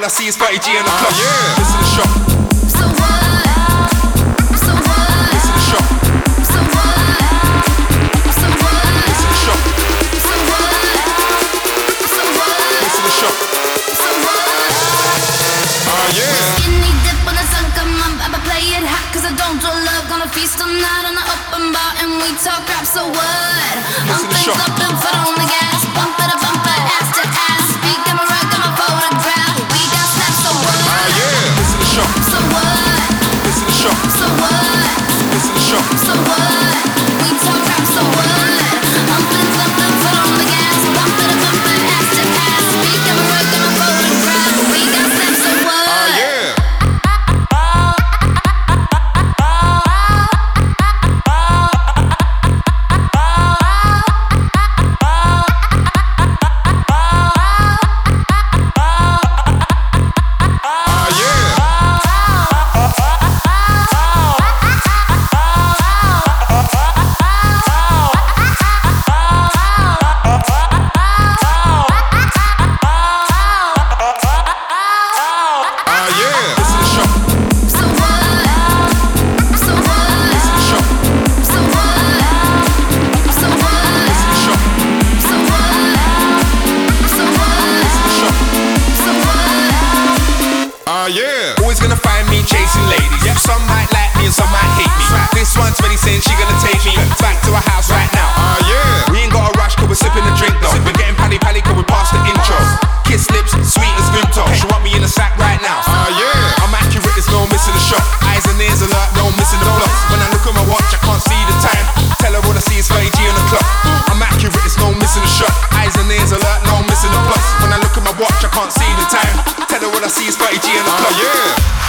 I see is 30G in the club. Yeah. Listen to the shot. So what? So what? Listen to the shot. So what? So what? Listen to the shot. So what? So what? Listen to the shot. So what? Yeah. Skinny dip when the sun come up, I'ma play it hot 'cause I don't do love. Gonna feast all night on the open bar and we talk rap. So what? Listen to the shot. Up and foot on the gas, bumper to bumper, ass to ass. Speak them right, got my photograph. We got snaps. So what? Yeah. Listen to the shot. So what? Listen to the shot. So what? Listen to the shot. So what? We talk rap. So what? Bumpin', bumpin', foot on the gas, bumper to bumper, ass to ass. Speak them right, got my photograph. We got snaps. So what? Yeah. Yeah. Always gonna find me chasing ladies. Yep. Some might like me and some might hate me. This one's really saying she gonna take me back to her house right now. Yeah. We ain't got a rush 'cause we're sipping the drink though. We're getting pally 'cause we're past the intro. Kiss lips, sweet as Vimto. She want me in the sack right now. Yeah. I'm accurate, there's no missing the shot. Eyes and ears alert, no missing the blocks. When I look at my watch, I can't see the time. Tell her what I see is 30G on the clock. I'm accurate, there's no missing the shot. Eyes and ears alert, no missing the blocks. When I look at my watch, I can't see the time. Tell her what I see is 30G on the clock. Yeah.